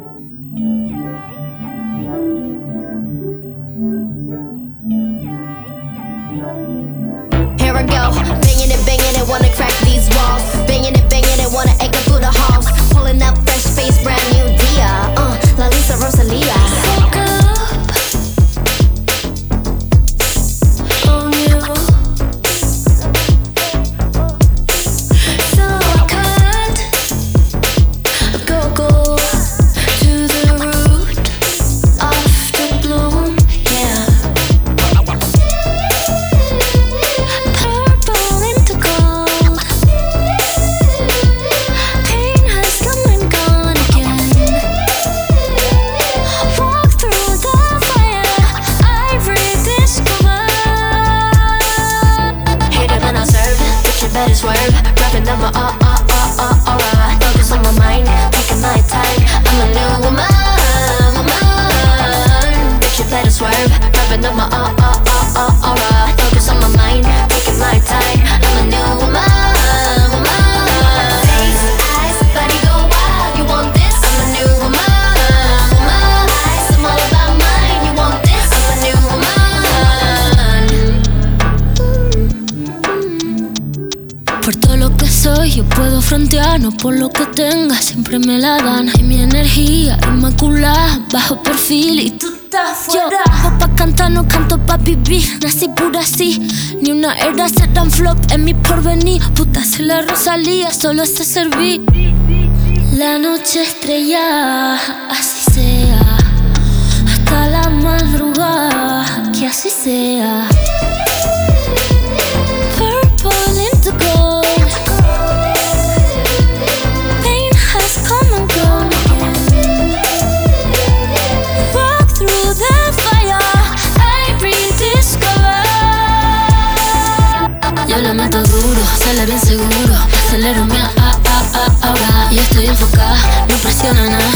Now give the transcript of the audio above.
Here I go, banging it, wanna crack these walls. Banging it, wanna echo through the halls. Pulling up fresh face, brand new Dia. La Lisa Rosalia. Woke up on you, so I cut go to the root of the bloom, yeah. Purple into gold. Pain has come and gone again. Walk through the fire, I rediscover. Hater than I serve, but you better swerve. Rapping down my aura. Focus on my mind, taking my time. I'm a new woman. But you better swerve. Rapping down my aura. Focus on my mind, taking my time. I'm a new woman. Face, eyes, body go wild. You want this? I'm a new woman. Eyes, I'm all about mine. You want this? I'm a new woman. Por todo lo que soy, yo puedo frontear, no por lo que tenga, siempre me la dan. Y mi energía inmaculada, bajo perfil y tú estás fuera. Yo bajo pa' cantar, no canto pa' vivir, nací pura así. Ni una era se dan flop en mi porvenir. Puta, soy la Rosalía, solo sé servir. La noche estrellada, así sea. Hasta la madrugada, que así sea. Purple into gold. Pain has come and gone again. Walk through the fire, I rediscover. Yo le meto duro, sale bien seguro. Acelero mi ahora y estoy enfocada, no presiona nada.